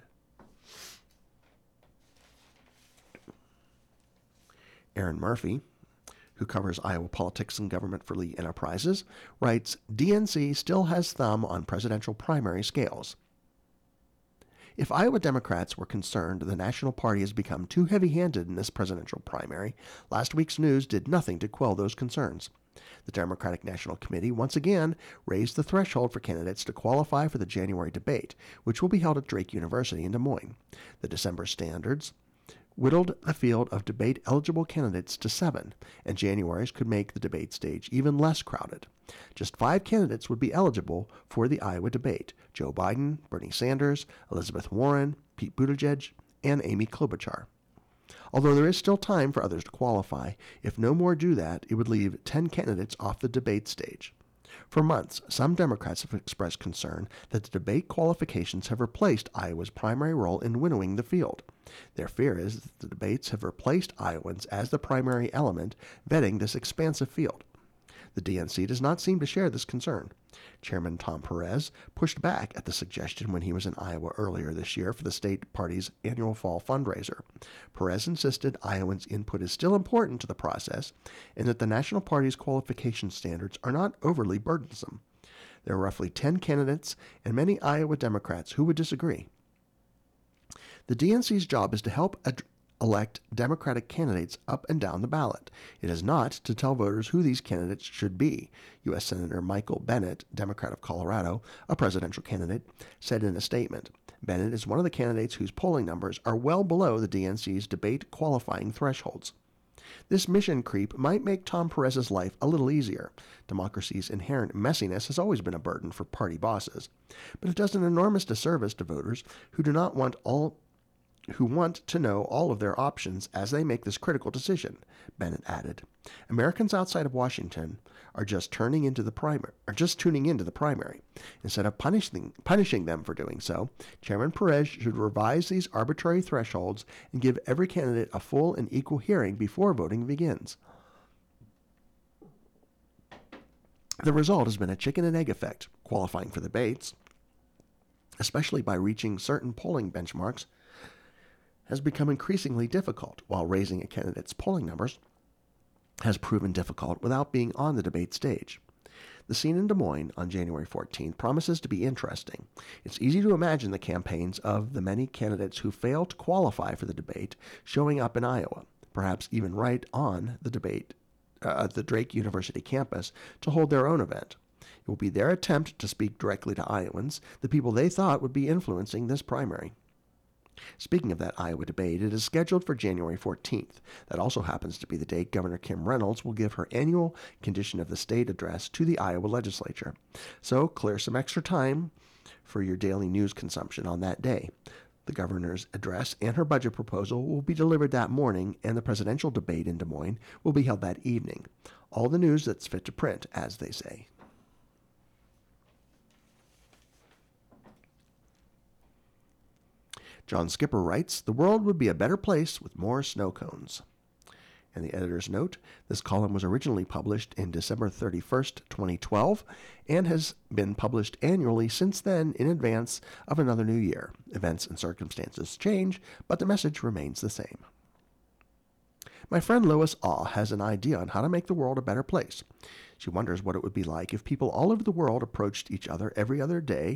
Aaron Murphy, who covers Iowa politics and government for Lee Enterprises, writes, DNC still has thumb on presidential primary scales. If Iowa Democrats were concerned the National Party has become too heavy-handed in this presidential primary, last week's news did nothing to quell those concerns. The Democratic National Committee once again raised the threshold for candidates to qualify for the January debate, which will be held at Drake University in Des Moines. The December standards whittled the field of debate-eligible candidates to 7, and January's could make the debate stage even less crowded. Just 5 candidates would be eligible for the Iowa debate: Joe Biden, Bernie Sanders, Elizabeth Warren, Pete Buttigieg, and Amy Klobuchar. Although there is still time for others to qualify, if no more do that, it would leave 10 candidates off the debate stage. For months, some Democrats have expressed concern that the debate qualifications have replaced Iowa's primary role in winnowing the field. Their fear is that the debates have replaced Iowans as the primary element vetting this expansive field. The DNC does not seem to share this concern. Chairman Tom Perez pushed back at the suggestion when he was in Iowa earlier this year for the state party's annual fall fundraiser. Perez insisted Iowans' input is still important to the process and that the National Party's qualification standards are not overly burdensome. There are roughly 10 candidates and many Iowa Democrats who would disagree. The DNC's job is to help elect Democratic candidates up and down the ballot. It is not to tell voters who these candidates should be. U.S. Senator Michael Bennet, Democrat of Colorado, a presidential candidate, said in a statement, Bennet is one of the candidates whose polling numbers are well below the DNC's debate qualifying thresholds. This mission creep might make Tom Perez's life a little easier. Democracy's inherent messiness has always been a burden for party bosses, but it does an enormous disservice to voters who want to know all of their options as they make this critical decision, Bennett added. Americans outside of Washington are just tuning into the primary. Instead of punishing them for doing so, Chairman Perez should revise these arbitrary thresholds and give every candidate a full and equal hearing before voting begins. The result has been a chicken and egg effect. Qualifying for debates, especially by reaching certain polling benchmarks, has become increasingly difficult, while raising a candidate's polling numbers has proven difficult without being on the debate stage. The scene in Des Moines on January 14th promises to be interesting. It's easy to imagine the campaigns of the many candidates who failed to qualify for the debate showing up in Iowa, perhaps even right on the debate at the Drake University campus to hold their own event. It will be their attempt to speak directly to Iowans, the people they thought would be influencing this primary. Speaking of that Iowa debate, it is scheduled for January 14th. That also happens to be the date Governor Kim Reynolds will give her annual Condition of the State address to the Iowa legislature. So clear some extra time for your daily news consumption on that day. The governor's address and her budget proposal will be delivered that morning, and the presidential debate in Des Moines will be held that evening. All the news that's fit to print, as they say. John Skipper writes, the world would be a better place with more snow cones. And the editor's note, this column was originally published in December 31st, 2012, and has been published annually since then in advance of another new year. Events and circumstances change, but the message remains the same. My friend Lois Awe has an idea on how to make the world a better place. She wonders what it would be like if people all over the world approached each other every other day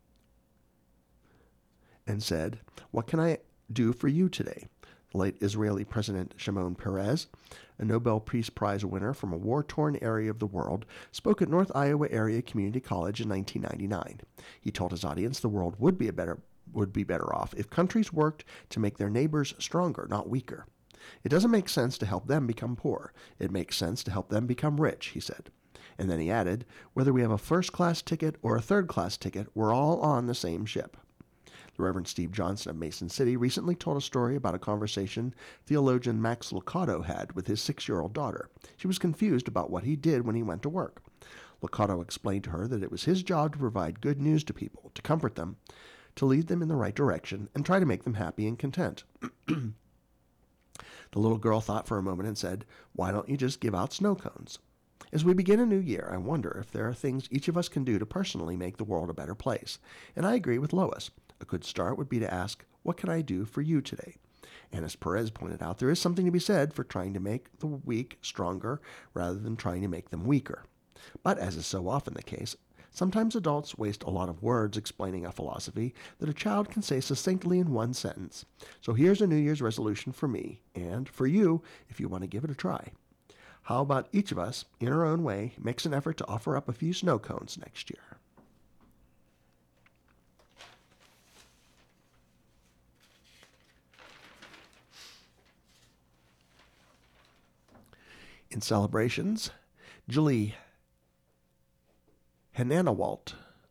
and said, what can I do for you today? The late Israeli President Shimon Peres, a Nobel Peace Prize winner from a war-torn area of the world, spoke at North Iowa Area Community College in 1999. He told his audience the world would be better off if countries worked to make their neighbors stronger, not weaker. It doesn't make sense to help them become poor. It makes sense to help them become rich, he said. And then he added, whether we have a first-class ticket or a third-class ticket, we're all on the same ship. The Reverend Steve Johnson of Mason City recently told a story about a conversation theologian Max Lucado had with his 6-year-old daughter. She was confused about what he did when he went to work. Lucado explained to her that it was his job to provide good news to people, to comfort them, to lead them in the right direction, and try to make them happy and content. The little girl thought for a moment and said, why don't you just give out snow cones? As we begin a new year, I wonder if there are things each of us can do to personally make the world a better place. And I agree with Lois. A good start would be to ask, what can I do for you today? And as Perez pointed out, there is something to be said for trying to make the weak stronger rather than trying to make them weaker. But as is so often the case, sometimes adults waste a lot of words explaining a philosophy that a child can say succinctly in one sentence. So here's a New Year's resolution for me, and for you if you want to give it a try. How about each of us, in our own way, makes an effort to offer up a few snow cones next year? In celebrations, Julie Hannawalt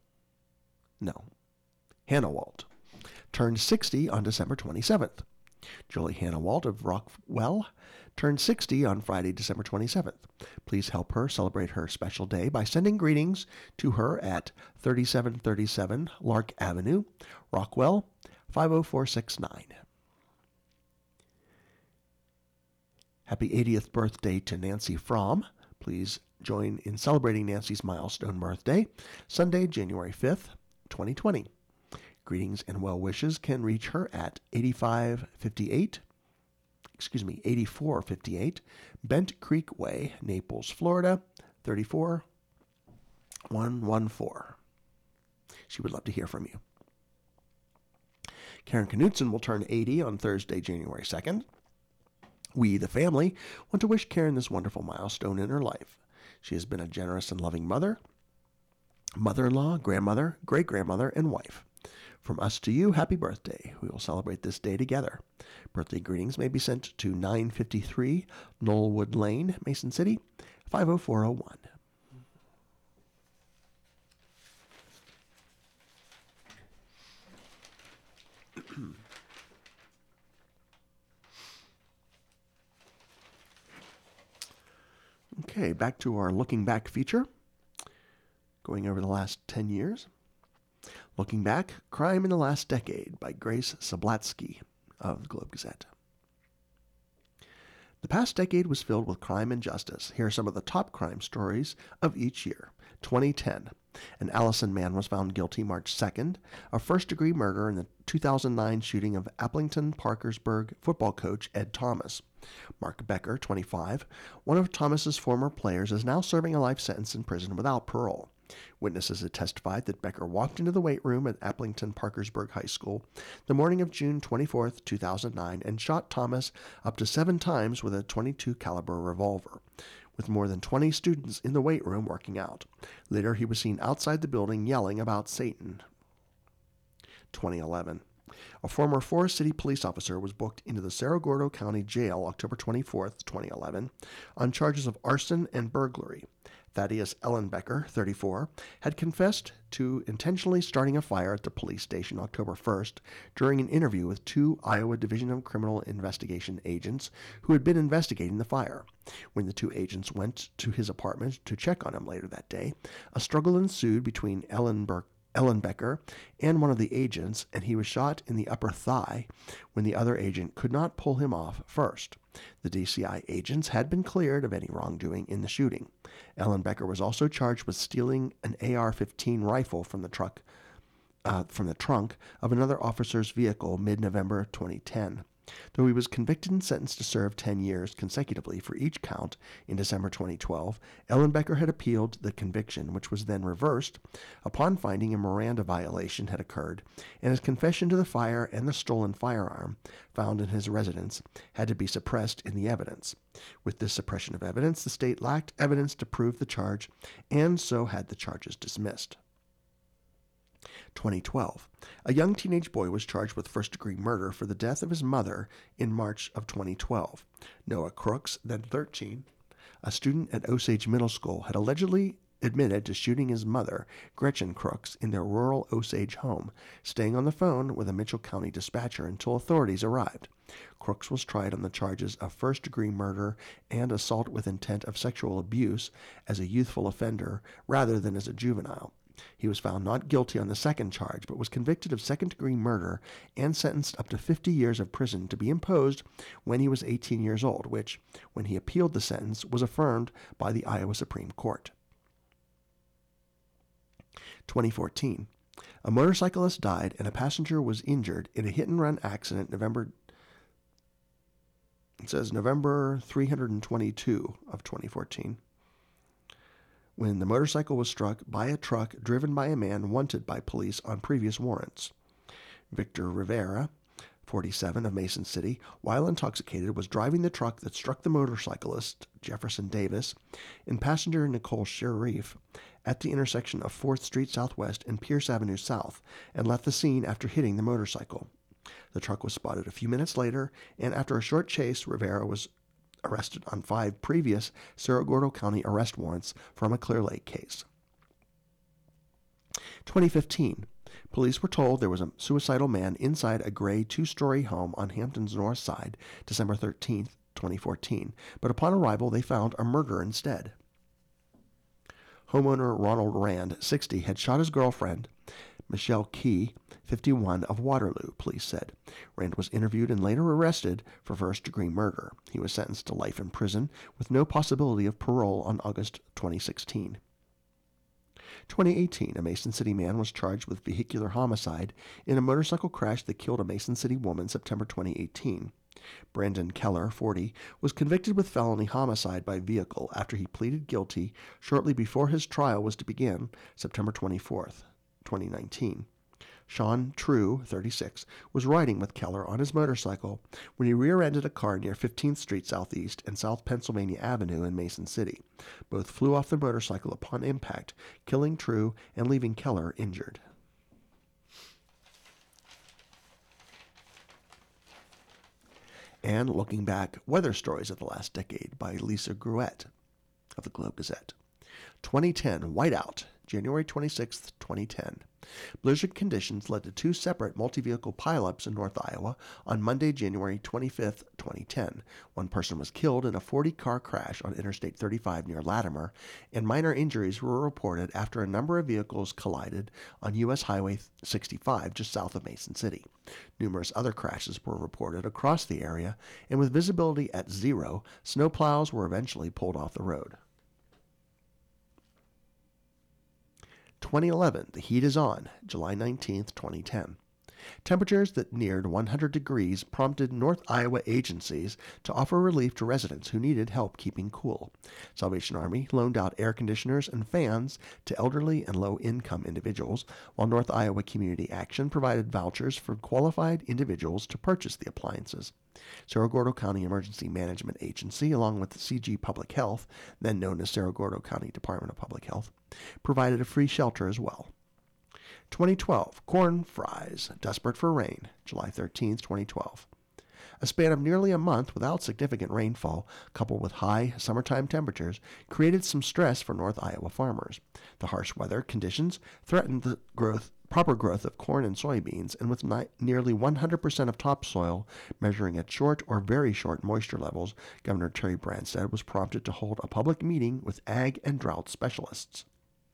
turned 60 on December 27th. Julie Hannawalt of Rockwell turned 60 on Friday, December 27th. Please help her celebrate her special day by sending greetings to her at 3737 Lark Avenue, Rockwell, 50469. Happy 80th birthday to Nancy Fromm. Please join in celebrating Nancy's milestone birthday, Sunday, January 5th, 2020. Greetings and well wishes can reach her at 8458 Bent Creek Way, Naples, Florida, 34114. She would love to hear from you. Karen Knutson will turn 80 on Thursday, January 2nd. We, the family, want to wish Karen this wonderful milestone in her life. She has been a generous and loving mother, mother-in-law, grandmother, great-grandmother, and wife. From us to you, happy birthday. We will celebrate this day together. Birthday greetings may be sent to 953 Knollwood Lane, Mason City, 50401. Okay, back to our Looking Back feature, going over the last 10 years. Looking Back, Crime in the Last Decade by Grace Sablatsky of the Globe Gazette. The past decade was filled with crime and justice. Here are some of the top crime stories of each year. 2010, an Allison man was found guilty March 2nd of first-degree murder in the 2009 shooting of Appleton Parkersburg football coach Ed Thomas. Mark Becker, 25, one of Thomas's former players, is now serving a life sentence in prison without parole. Witnesses had testified that Becker walked into the weight room at Appleton Parkersburg High School the morning of June 24, 2009, and shot Thomas up to 7 times with a .22 caliber revolver, with more than 20 students in the weight room working out. Later, he was seen outside the building yelling about Satan. 2011. A former Forest City police officer was booked into the Cerro Gordo County Jail October 24, 2011, on charges of arson and burglary. Thaddeus Ellenbecker, 34, had confessed to intentionally starting a fire at the police station October 1st during an interview with 2 Iowa Division of Criminal Investigation agents who had been investigating the fire. When the 2 agents went to his apartment to check on him later that day, a struggle ensued between Ellenbecker and one of the agents, and he was shot in the upper thigh when the other agent could not pull him off first. The DCI agents had been cleared of any wrongdoing in the shooting. Ellenbecker was also charged with stealing an AR-15 rifle from the trunk of another officer's vehicle mid-November 2010. Though he was convicted and sentenced to serve 10 years consecutively for each count in December 2012, Ellenbecker had appealed the conviction, which was then reversed upon finding a Miranda violation had occurred, and his confession to the fire and the stolen firearm found in his residence had to be suppressed in the evidence. With this suppression of evidence, the state lacked evidence to prove the charge, and so had the charges dismissed. 2012. A young teenage boy was charged with first-degree murder for the death of his mother in March of 2012. Noah Crooks, then 13, a student at Osage Middle School, had allegedly admitted to shooting his mother, Gretchen Crooks, in their rural Osage home, staying on the phone with a Mitchell County dispatcher until authorities arrived. Crooks was tried on the charges of first-degree murder and assault with intent of sexual abuse as a youthful offender rather than as a juvenile. He was found not guilty on the second charge, but was convicted of second-degree murder and sentenced up to 50 years of prison to be imposed when he was 18 years old, which, when he appealed the sentence, was affirmed by the Iowa Supreme Court. 2014. A motorcyclist died and a passenger was injured in a hit-and-run accident It says November 322 of 2014, when the motorcycle was struck by a truck driven by a man wanted by police on previous warrants. Victor Rivera, 47, of Mason City, while intoxicated, was driving the truck that struck the motorcyclist, Jefferson Davis, and passenger Nicole Sharif at the intersection of 4th Street Southwest and Pierce Avenue South, and left the scene after hitting the motorcycle. The truck was spotted a few minutes later, and after a short chase, Rivera was arrested on 5 previous Cerro Gordo County arrest warrants from a Clear Lake case. 2015. Police were told there was a suicidal man inside a gray 2-story home on Hampton's north side, December 13, 2014, but upon arrival they found a murder instead. Homeowner Ronald Rand, 60, had shot his girlfriend, Michelle Key, 51, of Waterloo, police said. Rand was interviewed and later arrested for first-degree murder. He was sentenced to life in prison with no possibility of parole on August 2016. 2018, a Mason City man was charged with vehicular homicide in a motorcycle crash that killed a Mason City woman September 2018. Brandon Keller, 40, was convicted with felony homicide by vehicle after he pleaded guilty shortly before his trial was to begin September 24, 2019. Sean True, 36, was riding with Keller on his motorcycle when he rear-ended a car near 15th Street Southeast and South Pennsylvania Avenue in Mason City. Both flew off the motorcycle upon impact, killing True and leaving Keller injured. And looking back, weather stories of the last decade by Lisa Gruette of the Globe-Gazette. 2010, whiteout, January 26, 2010. Blizzard conditions led to 2 separate multi-vehicle pileups in North Iowa on Monday, January 25, 2010. One person was killed in a 40-car crash on Interstate 35 near Latimer, and minor injuries were reported after a number of vehicles collided on U.S. Highway 65 just south of Mason City. Numerous other crashes were reported across the area, and with visibility at 0, snowplows were eventually pulled off the road. 2011, the heat is on, July 19, 2010. Temperatures that neared 100 degrees prompted North Iowa agencies to offer relief to residents who needed help keeping cool. Salvation Army loaned out air conditioners and fans to elderly and low-income individuals, while North Iowa Community Action provided vouchers for qualified individuals to purchase the appliances. Cerro Gordo County Emergency Management Agency, along with the CG Public Health, then known as Cerro Gordo County Department of Public Health, provided a free shelter as well. 2012, corn fries, desperate for rain, July 13, 2012. A span of nearly a month without significant rainfall, coupled with high summertime temperatures, created some stress for North Iowa farmers. The harsh weather conditions threatened the proper growth of corn and soybeans, and with nearly 100% of topsoil measuring at short or very short moisture levels, Governor Terry Branstad was prompted to hold a public meeting with ag and drought specialists.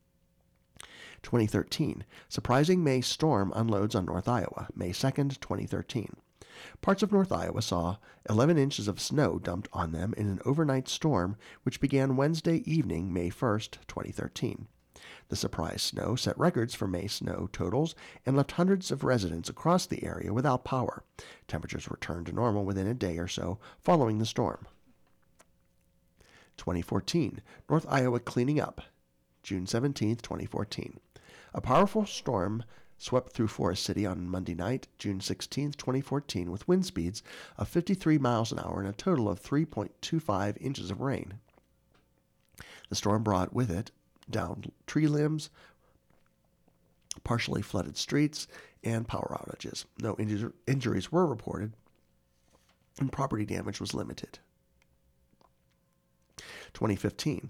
2013, surprising May storm unloads on North Iowa, May 2nd, 2013. Parts of North Iowa saw 11 inches of snow dumped on them in an overnight storm which began Wednesday evening, May 1st, 2013. The surprise snow set records for May snow totals and left hundreds of residents across the area without power. Temperatures returned to normal within a day or so following the storm. 2014, North Iowa cleaning up, June 17, 2014. A powerful storm swept through Forest City on Monday night, June 16, 2014, with wind speeds of 53 miles an hour and a total of 3.25 inches of rain. The storm brought with it downed tree limbs, partially flooded streets, and power outages. No injuries were reported, and property damage was limited. 2015.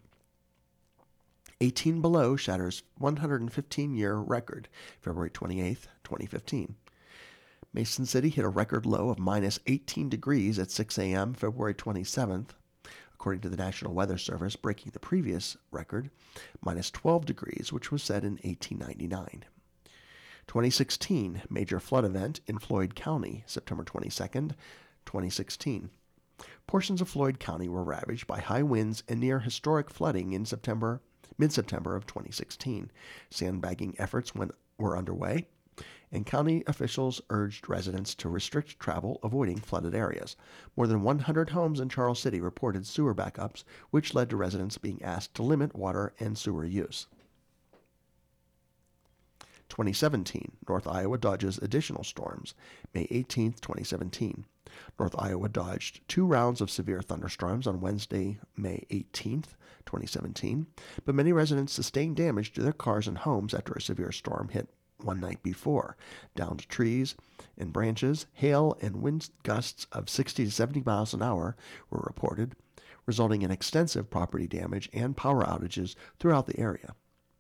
18 below shatters 115-year record, February 28, 2015. Mason City hit a record low of minus 18 degrees at 6 a.m. February 27th, according to the National Weather Service, breaking the previous record, minus 12 degrees, which was set in 1899. 2016, major flood event in Floyd County, September 22nd, 2016. Portions of Floyd County were ravaged by high winds and near historic flooding in mid-September of 2016. Sandbagging efforts were underway. And county officials urged residents to restrict travel, avoiding flooded areas. More than 100 homes in Charles City reported sewer backups, which led to residents being asked to limit water and sewer use. 2017, North Iowa dodges additional storms. May 18, 2017. North Iowa dodged 2 rounds of severe thunderstorms on Wednesday, May 18, 2017, but many residents sustained damage to their cars and homes after a severe storm hit one night before. Downed trees and branches, hail, and wind gusts of 60 to 70 miles an hour were reported, resulting in extensive property damage and power outages throughout the area.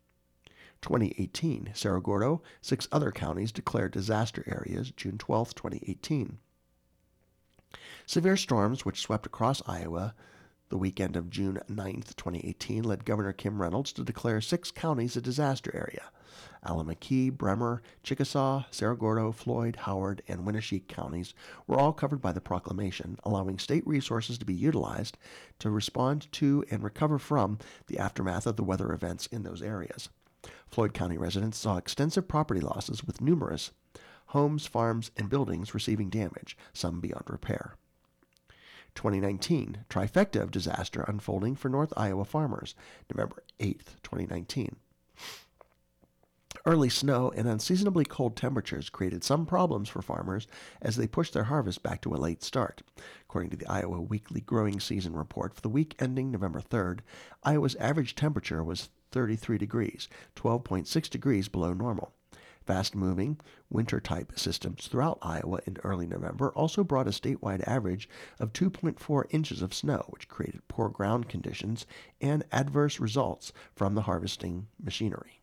2018, Cerro Gordo, 6 other counties declared disaster areas June 12, 2018. Severe storms which swept across Iowa the weekend of June 9, 2018, led Governor Kim Reynolds to declare 6 counties a disaster area. Allamakee, Bremer, Chickasaw, Cerro Gordo, Floyd, Howard, and Winneshiek counties were all covered by the proclamation, allowing state resources to be utilized to respond to and recover from the aftermath of the weather events in those areas. Floyd County residents saw extensive property losses, with numerous homes, farms, and buildings receiving damage, some beyond repair. 2019, trifecta of disaster unfolding for North Iowa farmers, November 8, 2019. Early snow and unseasonably cold temperatures created some problems for farmers as they pushed their harvest back to a late start. According to the Iowa Weekly Growing Season Report, for the week ending November 3rd, Iowa's average temperature was 33 degrees, 12.6 degrees below normal. Fast-moving, winter-type systems throughout Iowa in early November also brought a statewide average of 2.4 inches of snow, which created poor ground conditions and adverse results from the harvesting machinery.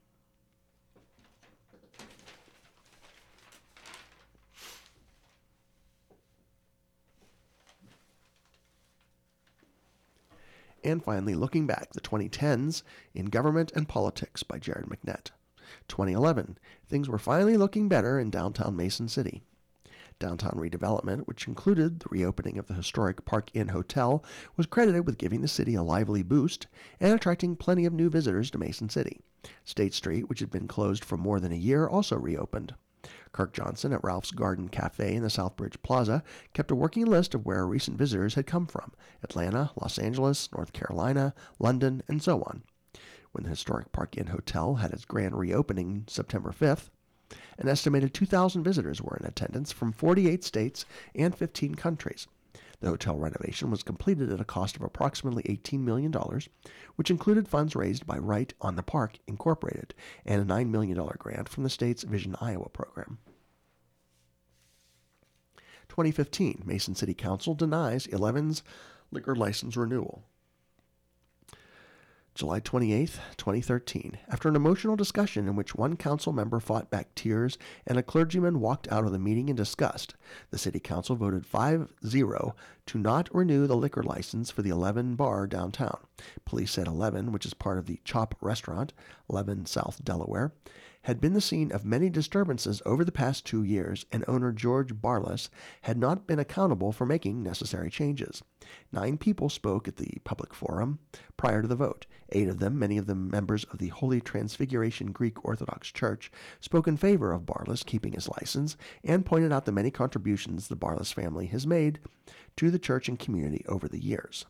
And finally, looking back, the 2010s in Government and Politics by Jared McNett. 2011, things were finally looking better in downtown Mason City. Downtown redevelopment, which included the reopening of the historic Park Inn Hotel, was credited with giving the city a lively boost and attracting plenty of new visitors to Mason City. State Street, which had been closed for more than a year, also reopened. Kirk Johnson at Ralph's Garden Cafe in the Southbridge Plaza kept a working list of where recent visitors had come from: Atlanta, Los Angeles, North Carolina, London, and so on. When the historic Park Inn Hotel had its grand reopening September 5th, an estimated 2,000 visitors were in attendance from 48 states and 15 countries. The hotel renovation was completed at a cost of approximately $18 million, which included funds raised by Right on the Park, Incorporated, and a $9 million grant from the state's Vision Iowa program. 2015, Mason City Council denies 11's liquor license renewal. July 28, 2013, after an emotional discussion in which one council member fought back tears and a clergyman walked out of the meeting in disgust, the city council voted 5-0 to not renew the liquor license for the 11 bar downtown. Police said 11, which is part of the Chop restaurant, 11 South Delaware, had been the scene of many disturbances over the past 2 years, and owner George Barlas had not been accountable for making necessary changes. 9 people spoke at the public forum prior to the vote. 8 of them, many of them members of the Holy Transfiguration Greek Orthodox Church, spoke in favor of Barlas keeping his license and pointed out the many contributions the Barlas family has made to the church and community over the years.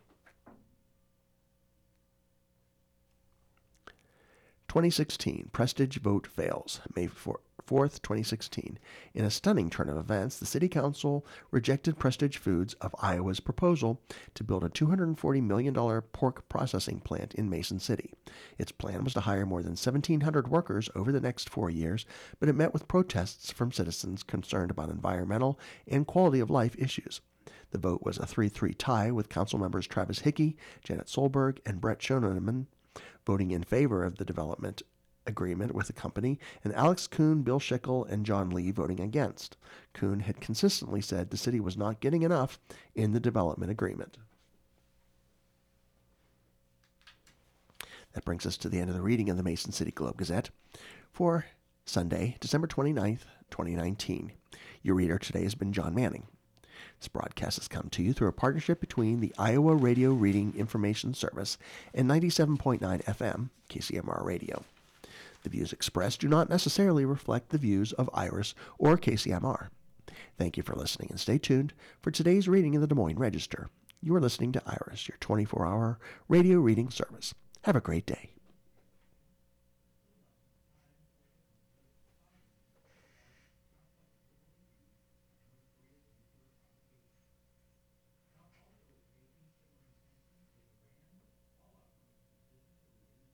2016, Prestige vote fails. May 4th, 2016. In a stunning turn of events, the City Council rejected Prestige Foods of Iowa's proposal to build a $240 million pork processing plant in Mason City. Its plan was to hire more than 1,700 workers over the next 4 years, but it met with protests from citizens concerned about environmental and quality of life issues. The vote was a 3-3 tie, with council members Travis Hickey, Janet Solberg, and Brett Schoeneman voting in favor of the development agreement with the company, and Alex Kuhn, Bill Schickel, and John Lee voting against. Kuhn had consistently said the city was not getting enough in the development agreement. That brings us to the end of the reading of the Mason City Globe-Gazette for Sunday, December 29th, 2019. Your reader today has been John Manning. This broadcast has come to you through a partnership between the Iowa Radio Reading Information Service and 97.9 FM, KCMR Radio. The views expressed do not necessarily reflect the views of IRIS or KCMR. Thank you for listening, and stay tuned for today's reading in the Des Moines Register. You are listening to IRIS, your 24-hour radio reading service. Have a great day.